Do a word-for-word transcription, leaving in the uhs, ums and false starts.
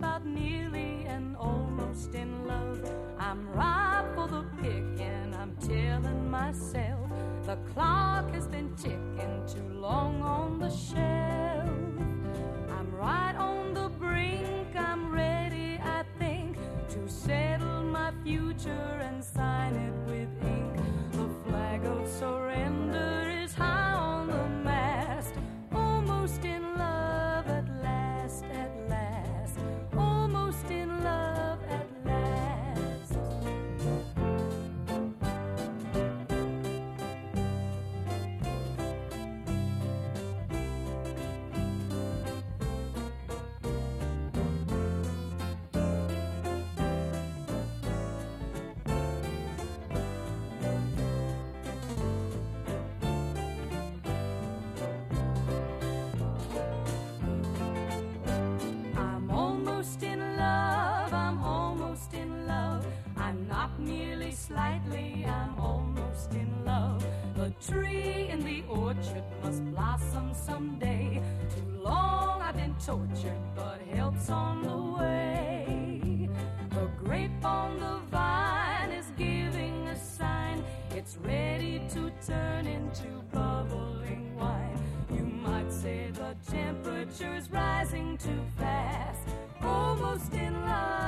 about nearly and almost in love. I'm ripe for the picking, I'm telling myself. The clock has been ticking too long on the shelf. I'm right on the brink, I'm ready, I think, to settle my future and sign it with ink. The flag of surrender is high on the mast. Almost in love at last, at last. Almost in love at last. I'm almost in love, I'm almost in love. I'm not merely slightly, I'm almost in love. The tree in the orchard must blossom someday. Too long I've been tortured, but help's on the way. The grape on the vine is giving a sign. It's ready to turn into bubbling wine. You might say the temperature's rising too fast. Almost in love.